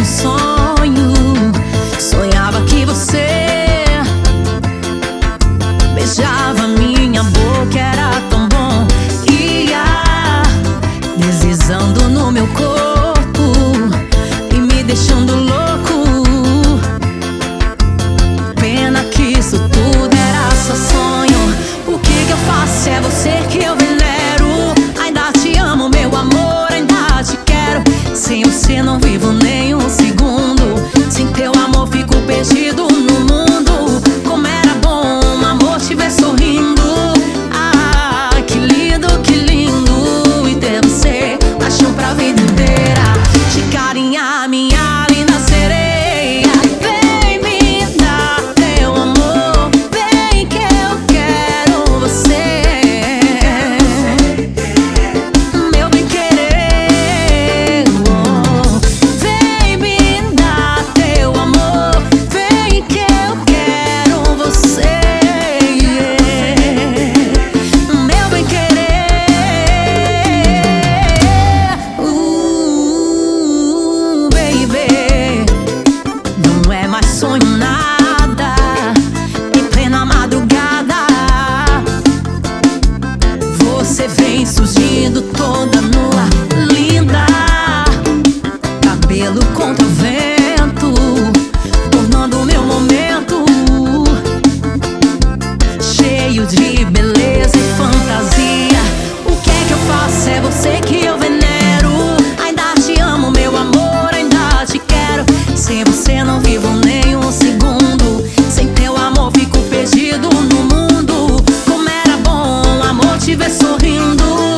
sonho. Sonhava que você beijava minha boca, era tão bom. Ia deslizando no meu corpo e me deixando louco. Pena que isso tudo era só sonho. O que eu faço? É você que eu venero. Ainda te amo, meu amor, ainda te quero. Sem você não vivo nem um segundo. Sem teu amor fico perdido no mundo. Como era bom um amor te ver sorrindo. Ah, que lindo, que lindo. E ter você, paixão pra vida inteira. De carinha, minha linda sereia. Vem me dar teu amor. Vem que eu quero você. Meu bem querer. Vem me dar teu amor. Vem que eu quero você. Meu bem querer. Baby, não é mais sonho nada. Em plena madrugada você vem surgindo toda nua, linda. Cabelo contra o vento, tornando o meu momento cheio de beleza e fantasia. O que é que eu faço? É você que eu venero. Ainda te amo, meu amor, ainda te quero. Sem você não vivo nem um segundo. Sem teu amor fico perdido no mundo. Como era bom, amor, te ver sorrindo.